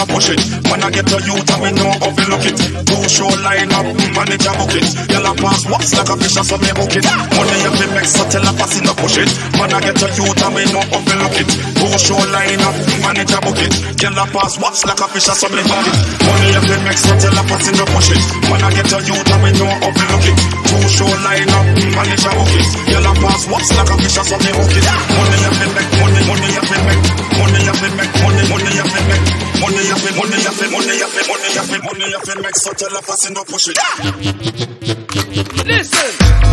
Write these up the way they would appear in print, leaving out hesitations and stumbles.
push it. Man, I get to youth and we know how we look it. Two show line up, manage a book it. Y'all a pass what's like a fish so me hook it. Money you fi make so tell a pass no push it. Man, I get to youth and we know how we look it. Two show line up, manage a book it. Y'all a pass what's like a fish so me hook it. Money you fi make so tell a pass no push it. Man, I get to youth and we know how we look it. Two show line up, manage a book it. Y'all a pass what's like a fish so me hook it. Money you fi make, money you fi make. Money you fi make, money you fi make. Money you fi, money you fi, money you fi, money you fi, money you fi make so tell a pass no push it. Listen.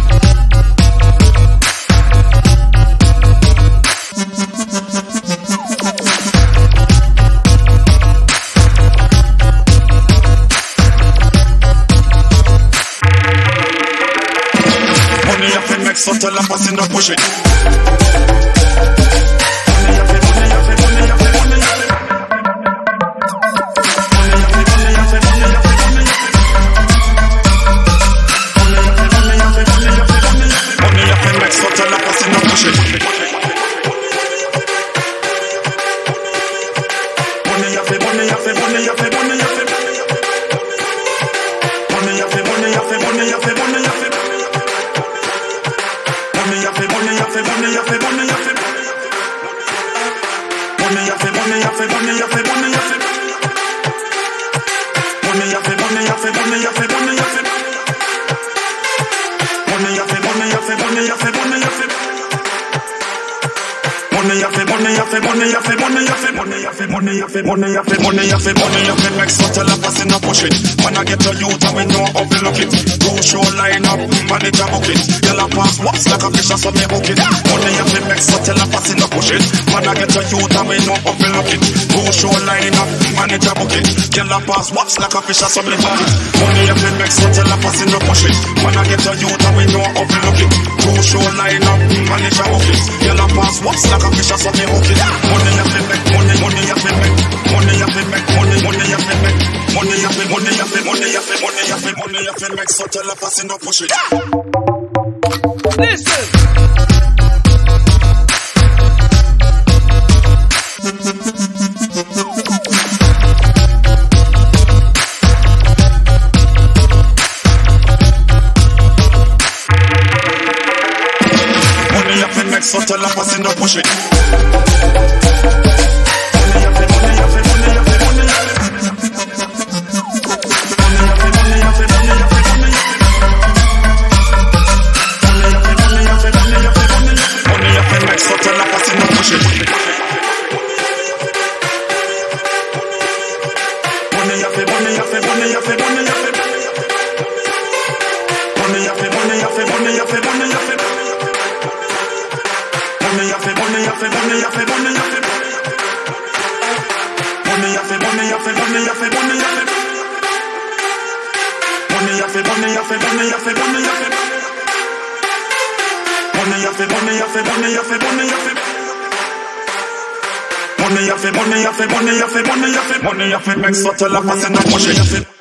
Money you fi make so tell a pass no push it. Money you fi make so tell a pass no push it. Man, I get to youth and we know how we look it. Two show line up, manage a book it. Y'all a pass what's like a fish so me hook it. Money you fi make so tell a pass no push it. Man, I get to youth and we know how we look it. Two show line up, manage a book it. Y'all a pass what's like a fish so me hook it. Money you fi make so tell a pass no push it. Man, I get to youth and we know how we look it. Two show line up, manage a book it. Y'all a pass what's like a fish so me hook it. Money you fi make, money you fi make. Money you fi make, money you fi make. Money you fi, money you fi, money you fi, money you fi, money you fi make so tell a pass no push it. Listen. Money you fi make so tell a pass no push it. Money you fi make so tell a pass no push it.